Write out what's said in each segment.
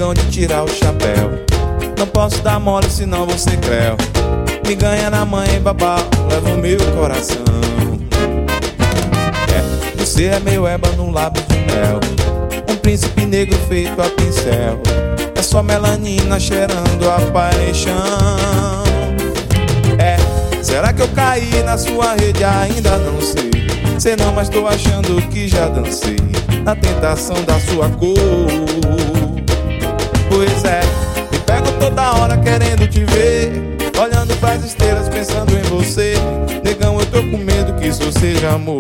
negão de tirar o chapéu. Não posso dar mole senão você creu. Me ganha na mãe, babá, leva o meu coração. Você é meu ébano, lábio de mel, um príncipe negro feito a pincel. É só melanina cheirando a paixão. Será que eu caí na sua rede? Ainda não sei. Sei não, mas tô achando que já dancei na tentação da sua cor. Pois é, me pego toda hora querendo te ver, olhando pras estrelas pensando em você. Negão, eu tô com medo que isso seja amor.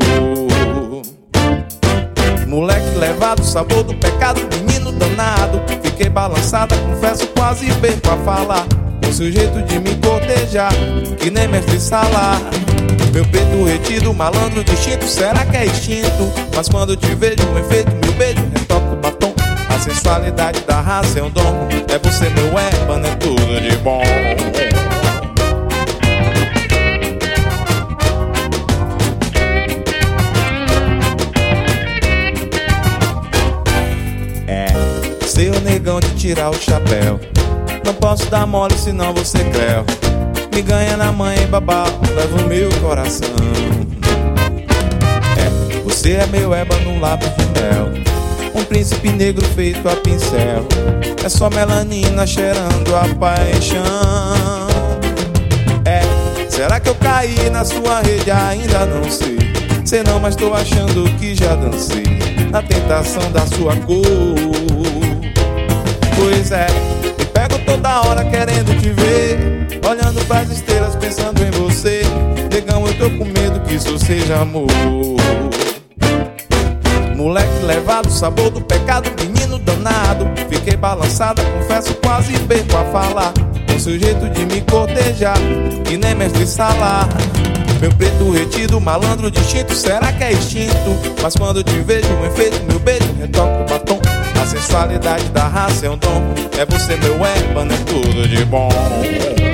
Moleque levado, sabor do pecado, menino danado. Fiquei balançada, confesso, quase perco a falar. O seu jeito de me cortejar, que nem mestre Sala. Meu peito retido, malandro distinto, será que é instinto? Mas quando te vejo, um efeito, meu beijo, retoco o batom. A sensualidade da raça é um dom. É você meu ébano, é tudo de bom. Seu negão de tirar o chapéu. Não posso dar mole senão você creu. Me ganha na mãe, babá, leva o meu coração. Você é meu ébano, lábio de mel, um príncipe negro feito a pincel. É só melanina cheirando a paixão. Será que eu caí na sua rede? Ainda não sei. Sei não, mas tô achando que já dancei na tentação da sua cor. Pois é, me pego toda hora querendo te ver, olhando pras estrelas pensando em você. Negão, eu tô com medo que isso seja amor. Moleque levado, sabor do pecado, menino danado. Fiquei balançada, confesso, quase perco a falar. Com seu jeito de me cortejar, que nem mestre Sala. Meu preto retido, malandro distinto, será que é instinto? Mas quando te vejo, um efeito, meu beijo, retoco o batom. A sensualidade da raça é um dom. É você meu ébano, é tudo de bom.